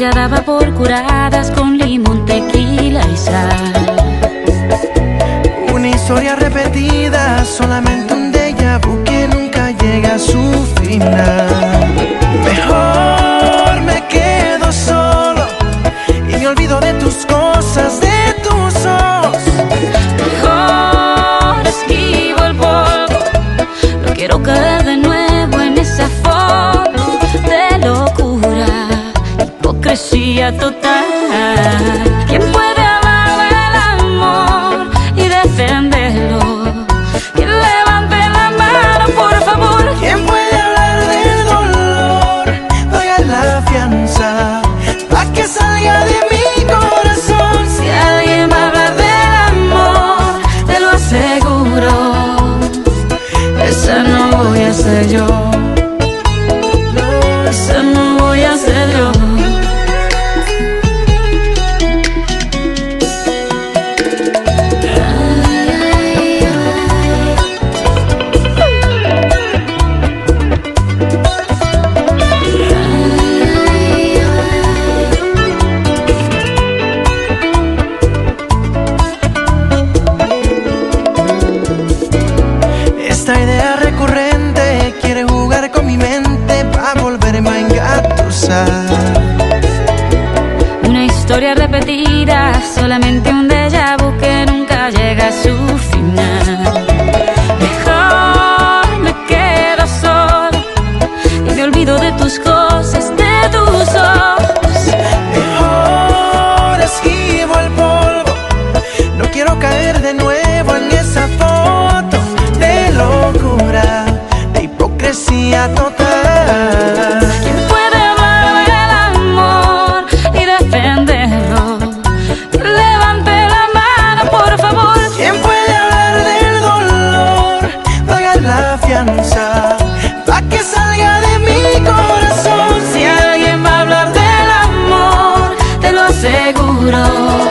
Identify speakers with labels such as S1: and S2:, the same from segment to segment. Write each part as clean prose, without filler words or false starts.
S1: ella daba por curadas con limón, tequila y sal.
S2: Una historia repetida, solamente un déjà vu que nunca llega a su final. Mejor me quedo solo y me olvido de tus cosas, de tus ojos.
S1: Mejor esquivo el polvo, no quiero caer de nuevo en esa foto de locura, hipocresía total. ¿Quién puede hablar del amor y defenderlo? ¿Quién levante la mano, por favor?
S2: ¿Quién puede hablar del dolor? Paga la fianza pa' que salga de mi corazón.
S1: Si alguien va a hablar del amor, te lo aseguro, esa no voy a ser yo. No, esa no voy a ser yo.
S2: Esta idea recurrente quiere jugar con mi mente pa' volverme a engatusar.
S1: Una historia repetida, solamente un déjà vu que nunca llega a su final. Mejor me quedo solo y me olvido de tus cosas, de tus ojos.
S2: Mejor esquivo el polvo, no quiero caer de nuevo en esa foto de locura, de hipocresía total.
S1: ¿Quién puede hablar del amor y defenderlo? Levante la mano, por favor.
S2: ¿Quién puede hablar del dolor? Pagar la fianza pa' que salga de mi corazón.
S1: Si alguien va a hablar del amor, te lo aseguro,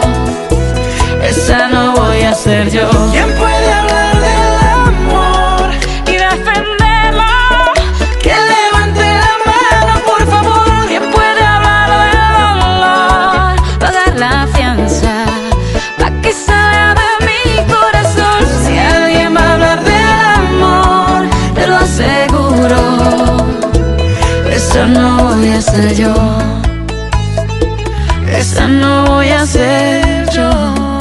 S1: esa no voy a ser yo.
S2: ¿Quién puede hablar del amor
S1: Y defenderlo,
S2: que levante la mano, por favor?
S1: ¿quién puede hablar del dolor? Pagar la fianza pa' que salga de mi corazón. Si alguien va a hablar del amor, te lo aseguro, esa no voy a ser yo. Esa no voy a ser yo.